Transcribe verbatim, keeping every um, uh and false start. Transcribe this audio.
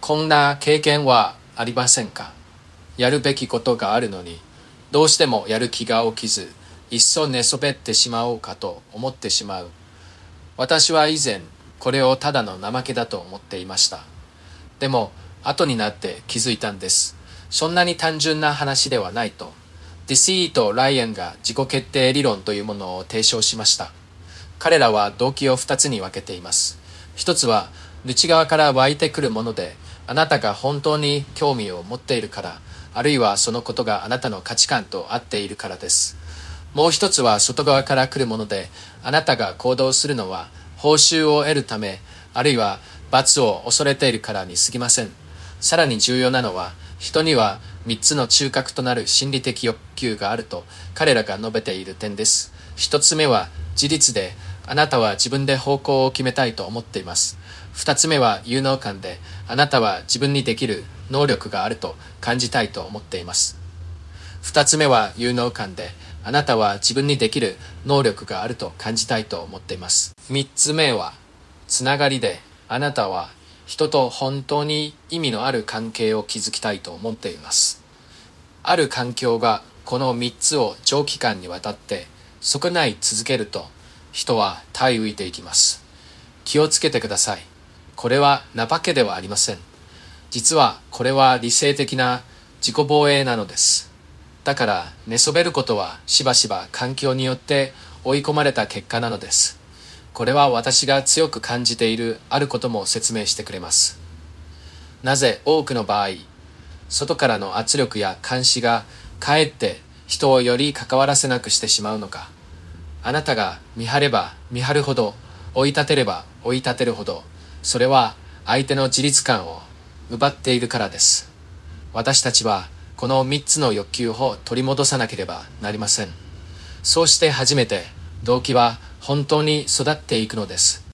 こんな経験はありませんか？やるべきことがあるのに、どうしてもやる気が起きず、いっそ寝そべってしまおうかと思ってしまう。私は以前、これをただの怠けだと思っていました。でも、後になって気づいたんです。そんなに単純な話ではないと。ディシーとライアンが自己決定理論というものを提唱しました。彼らは動機を二つに分けています。一つは、内側から湧いてくるもので、あなたが本当に興味を持っているから、あるいはそのことがあなたの価値観と合っているからです。もう一つは外側から来るもので、あなたが行動するのは報酬を得るため、あるいは罰を恐れているからに過ぎません。さらに重要なのは、人には三つの中核となる心理的欲求があると彼らが述べている点です。一つ目は自立で、あなたは自分で方向を決めたいと思っています。二つ目は有能感で、あなたは自分にできる能力があると感じたいと思っています。二つ目は有能感で、あなたは自分にできる能力があると感じたいと思っています。三つ目はつながりで、あなたは人と本当に意味のある関係を築きたいと思っています。ある環境がこの三つを長期間にわたって損ない続けると、人は耐え浮いていきます。気をつけてください。これは怠けではありません。実はこれは理性的な自己防衛なのです。だから寝そべることはしばしば環境によって追い込まれた結果なのです。これは私が強く感じているあることも説明してくれます。なぜ多くの場合、外からの圧力や監視がかえって人をより関わらせなくしてしまうのか。あなたが見張れば見張るほど、追い立てれば追い立てるほど、それは相手の自立感を奪っているからです。私たちはこの三つの欲求を取り戻さなければなりません。そうして初めて動機は本当に育っていくのです。